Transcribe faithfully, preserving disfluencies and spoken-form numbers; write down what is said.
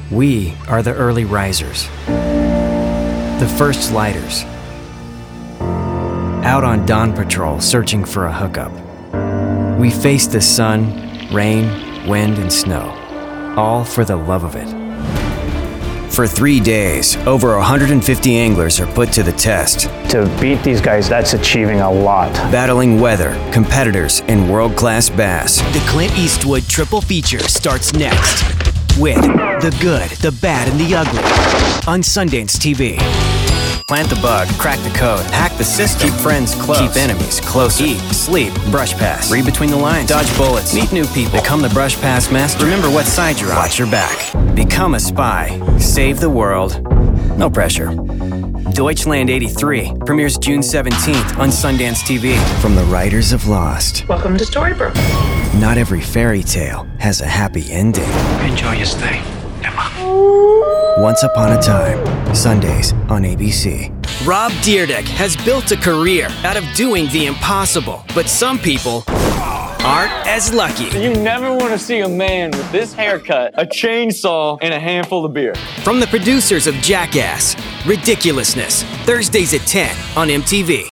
We are the early risers, the first sliders, out on dawn patrol searching for a hookup. We faced the sun, rain, wind, and snow, all for the love of it. For three days, over one hundred fifty anglers are put to the test. To beat these guys, that's achieving a lot. Battling weather, competitors, and world-class bass. The Clint Eastwood triple feature starts next with The Good, the Bad, and the Ugly on Sundance T V. Plant the bug, crack the code, hack the system, keep friends close, keep enemies closer, eat, sleep, brush pass, read between the lines, dodge bullets, meet new people, become the brush pass master, remember what side you're on, watch your back, become a spy, save the world, no pressure. Deutschland eighty-three premieres June seventeenth on Sundance T V. From the writers of Lost. Welcome to Storybrooke. Not every fairy tale has a happy ending. Enjoy your stay, Emma. Once Upon a Time, Sundays on A B C. Rob Dyrdek has built a career out of doing the impossible, but some people aren't as lucky. You never want to see a man with this haircut, a chainsaw, and a handful of beer. From the producers of Jackass, Ridiculousness, Thursdays at ten on M T V.